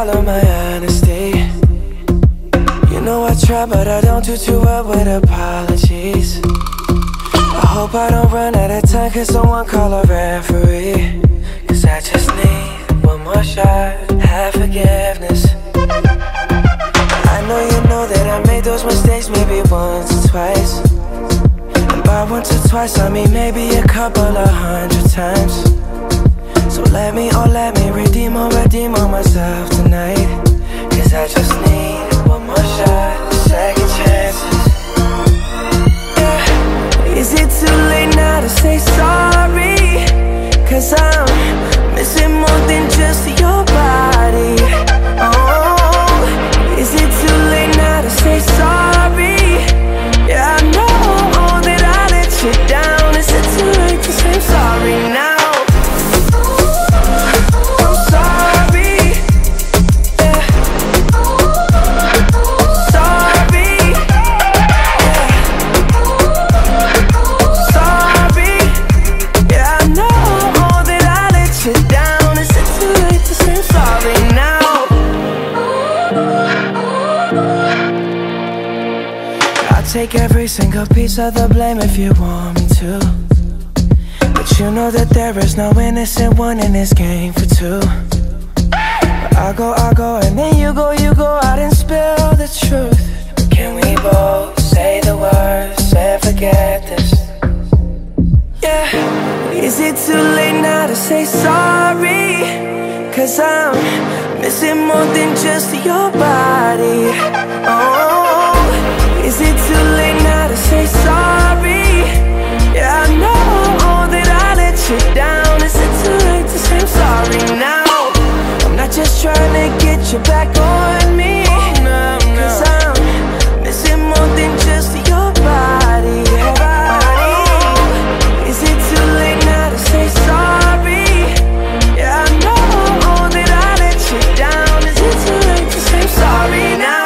swallow my honesty. You know I try, but I don't do too well with apologies. I hope I don't run out of time, cause someone call a referee. Cause I just need one more shot, have forgiveness. I know you know that I made those mistakes maybe once or twice. And by once or twice I mean maybe a couple of 100 times. So let me redeem on myself tonight. Cause I just need one more shot, second chances. Yeah. Is it too late now to say sorry? Cause I'm missing more than just your body. Oh, is it too late now to say sorry? Yeah, I know that I let you down. Is it too late to say sorry now? Take every single piece of the blame if you want me to. But you know that there is no innocent one in this game for two. But I go, and then you go out and spill the truth. Can we both say the words and forget this? Yeah. Is it too late now to say sorry? Cause I'm missing more than just your body. Oh, is it too late now to say sorry? Yeah, I know that I let you down. Is it too late to say I'm sorry now? I'm not just trying to get you back on me. Cause I'm missing more than just your body. Oh, is it too late now to say sorry? Yeah, I know that I let you down. Is it too late to say I'm sorry now?